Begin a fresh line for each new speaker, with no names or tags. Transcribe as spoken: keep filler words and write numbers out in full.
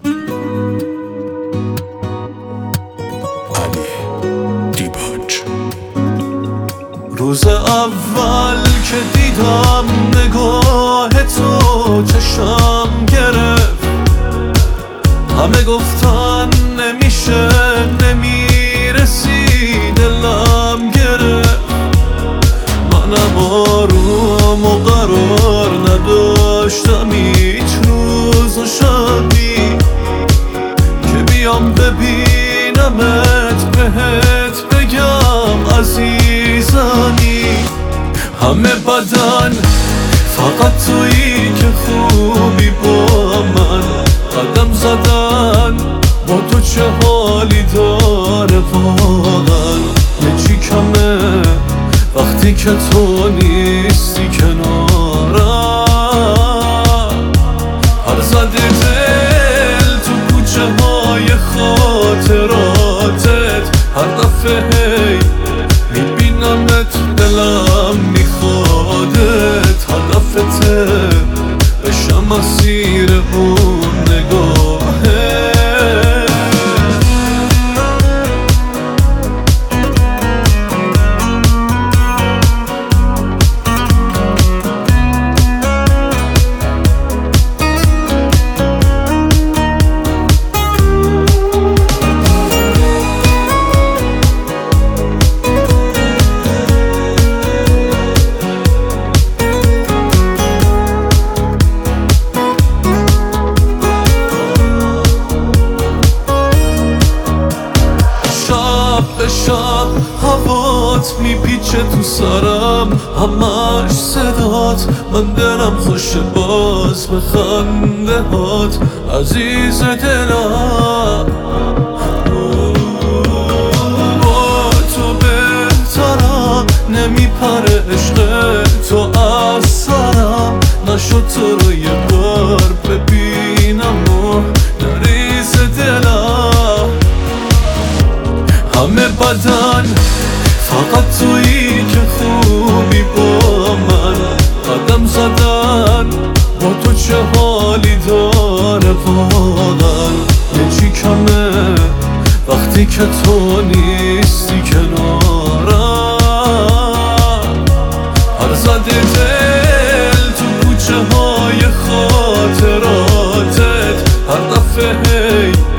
روز اول که دیدم نگاه تو چشم گرفت، همه گفتن نمیشه نمیرسی، دلم گرفت. منم آروم و قرار نداشتم هیچ روز و شبی که بیام ببینمت بهت بگم عزیزانی. همه بدن فقط تویی که خوبی با من، قدم زدن با تو چه حالی داره واقعا. یه چی کمه وقتی که تو نیستی کنارم، هر زده دل تو کوچه های خاطراتت، هر دفعه هی میبینمت دلم میخوادت، هدفته بشم اسیر اون نگاهه. به شب هوات میپیچه تو سرم، همش صدات، من دلم خوشه باز به خنده هات عزیز دلم. با تو بهترم، نمیپره عشق تو از سرم، نشد تو رو یه بار ببینم و نریز دلم. همه بدن فقط تویی که خوبی با من، قدم زدن با تو چه حالی داره واقعا. یه چی کمه وقتی که تو نیستی کنارم، هر زده دل تو کوچه های خاطراتت، هر دفعه هی